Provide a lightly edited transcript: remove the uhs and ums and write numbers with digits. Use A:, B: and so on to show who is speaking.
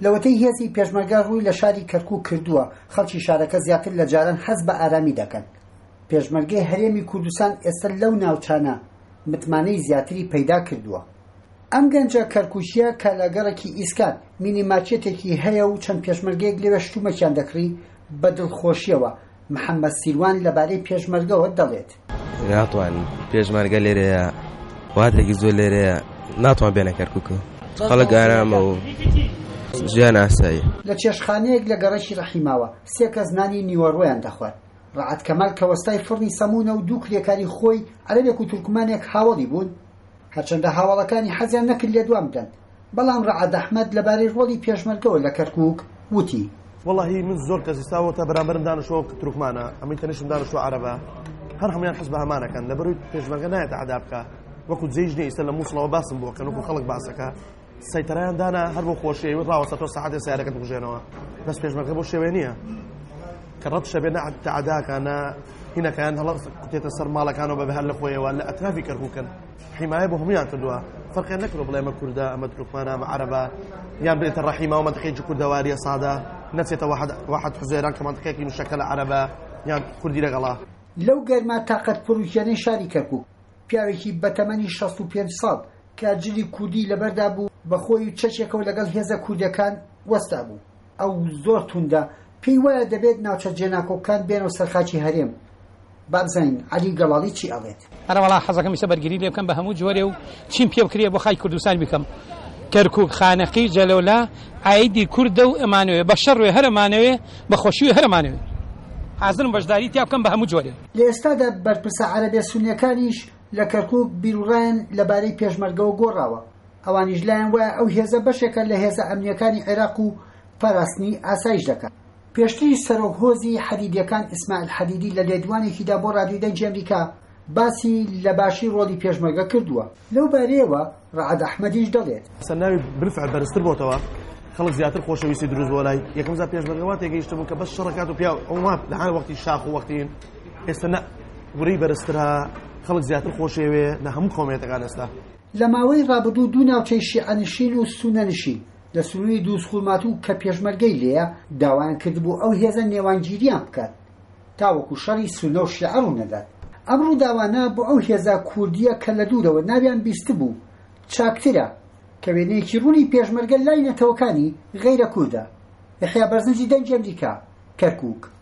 A: لەوەتەی هێزی پێشمەرگە ڕووی لە شاری کەرکووک کردووە، خەڵکی شارەکە زیاتر لە جاران حەز بە ئارامی دەکەن. پێشمەرگەی هەرێمی کوردستان ئێستا لەو ناوچانە متمانەی زیاتری پەیدا کردووە. ئەم گەنجە کەرکووکیە کە لە گەڕێکی ئیسکان مینی ماچێتێکی هەیە و چەند پێشمەرگەیەک لێوە شتومەکیان دەکڕی بە دڵخۆشیەوە. محەممەد سیروان لەبارەی پێشمەرگەوە دەڵێت
B: ناتوان پێشمەرگە لێرەیە واتێکی زۆر لێرەیە ناتوان بێنە کەرکووکە خەڵک ئارامە و ژیان ئاسایی.
A: لە چێشخانەیەک لە گەڕەکی ڕەحیماوە 3 کەس نانی نیوەڕۆیان دەخوارد. ڕەعەت کەمال کە وەستای فڕنی سەمونە و 2 کرێکاری خۆی عەرەبێک و تورکمانێک هاوڵی بوون، هەرچەندە هاوڵەکانی حەزیان نەکرد لێ دوام بدەن. بەڵام ڕەعەت ئەحمەد لەبارەی ڕۆڵی پێشمەرگەوە لە کەرکووک وتی
C: والله من زۆر کەسی ساوەتە بەرامبەرم دانیشتووە تورکمانە ئەمەی تەنیشتم دانیشتووە عەرەبە هەر هەمویان حەز بە هەمانەکەن لەبەروی پێشمەرگە نایەتە عەدا بکە وەکو جێژنی ئێستا لە مووسڵەوە باسم بووەکەن وەکو خەڵک باسەکە سەیتەرایان دانا هەر بۆ خۆشیەوە ڕاوەستە تۆ سەعاتێ سیارەکەت بژێنەوە بەس پێشمەرگە بۆ شێوێ نییە کە ڕەت شەبێ نەعەتە عەداکانە هینەکەیان هەڵە کوتێتە سەر ماڵەکانەوە بە هەر لە خۆیەوە لە ئەترافی کەرکووکن حیمایە بۆ هەمویان کردووە فەرقیان نەکردو بڵێ ئەمە کوردە ئەمە تورکمانە ئەمە عەرەبە یان بێتە ڕەحیمە و مەنتیقەیەکی کوردەواریە سادە نەچێتە واحد حوزێران کە مەنتیقەیەکی مشەکەلە عەرەبە یان کوردی لەگەڵا.
A: لەو گەرما تاقەت پڕوکیانەی شاری کەرکووک پیاوێکی بە تەمەنی 65 ساڵ کە جلی کوردی لەبەردا بوو بە خۆی و چەچێکەوە لەگەڵ هێزە کوردەکان وەستا بوو. ئەو زۆر توندە پێی وایە دەبێت ناوچە جێناکۆکان بێنەوە سەرخاکی هەرێم. بابزین علی گەڵاڵی چی ئەڵێت؟
D: ئەرەوەڵا حەزەکەم ئێستا بەرگری لێ بکەم بە هەموو جۆرێ و چیم پێ بکرێ بۆ خای کوردستان بکەم. کەرکووک خانەقی جەلەولا ئایدی کوردە و ئەمانەوێ بە شەڕوێ هەرەمانەوێ بە خۆشیوێ هەرەمانەوێ حازرم بەشداری تیا بکەم بە هەموو جۆرێ.
A: لە ئێستادا بەرپرسە عەرەبێ سونیەکانیش لە کەرکووک بیرڕایەن لەبارەی پێشمەرگەوە گۆڕاوە. ئەوانیش لایەن وایە ئەو هێزە بەشێکە لە هێزە ئەمنیەکانی عێراق و پاراستنی ئاسایش دەکات. پێشتری سەرۆکهۆزی حەدیدیەکان ئیسماعیل حەدیدی لە لێدوانێکیدا بۆ ڕادیۆی دەنگی ئەمریکا باسی لە باشی ڕۆڵی پێشمەرگە کردووە. لەو بارەیەوە ڕەعەت ئەحمەدیش دەڵێت
C: سەرناوی بالفعل بەرزتر بۆتەوە خەڵک زیاتر خۆشەویستی دروست بۆ لای یەکەم جار پێشمەرگەوە تێگەیشتبوو کە بەس شەڕەکات و پیا ئەوما لە هەر وەختی شاخ و وەختین ئێستا نە وڕی بەرزترە خەڵک زیاتر خۆشەوێ لە هەموو قۆمیەتەکان ئێستا.
A: لە ماوەی ڕابردوو دوو ناوچەی شیعەنشین و سونەنشین لە سنووری دووسخورمات و کە پێشمەرگەی لێیە داوایان کردبوو ئەو هێزە نێوانگیریان بکات تاوەکو شەڕی سونە و شیعە ڕوو نەدات. ئەم ڕووداوانە بۆ ئەو هێزە کوردیە کە لە دوورەوە ناویان بیست بوو چاکترە کە وێنەیەکی ڕوونی پێشمەرگە لای نەتەوەکانی غەیرە کووردە. یەحیا بەرزنجی دەنگی ئەمریکا کەرکووک.